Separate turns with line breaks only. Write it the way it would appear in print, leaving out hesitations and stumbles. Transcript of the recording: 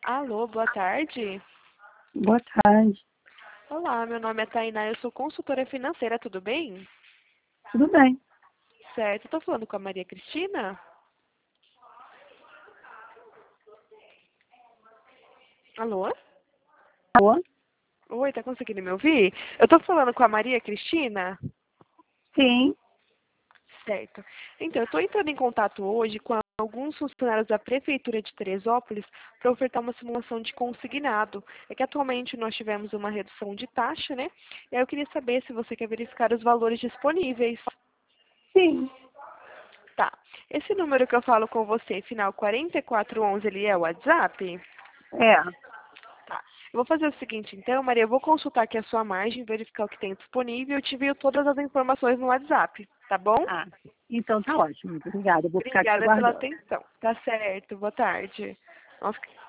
Alô, boa tarde.
Boa tarde.
Olá, meu nome é Tainá, eu sou consultora financeira, tudo bem?
Tudo bem?
Certo, estou falando com a Maria Cristina? Alô?
Alô?
Oi, tá conseguindo me ouvir? Eu estou falando com a Maria Cristina?
Sim.
Certo. Então, eu estou entrando em contato hoje com alguns funcionários da Prefeitura de Teresópolis para ofertar uma simulação de consignado. É que atualmente nós tivemos uma redução de taxa, né? E aí eu queria saber se você quer verificar os valores disponíveis.
Sim.
Tá. Esse número que eu falo com você, final 4411, ele é o WhatsApp?
É.
Tá. Eu vou fazer o seguinte, então, Maria, eu vou consultar aqui a sua margem, verificar o que tem disponível e eu te envio todas as informações no WhatsApp, tá bom?
Ah, então tá ótimo. Muito obrigada. Eu vou ficar te
Obrigada pela
aguardando.
atenção. Tá certo. Boa tarde. Nossa,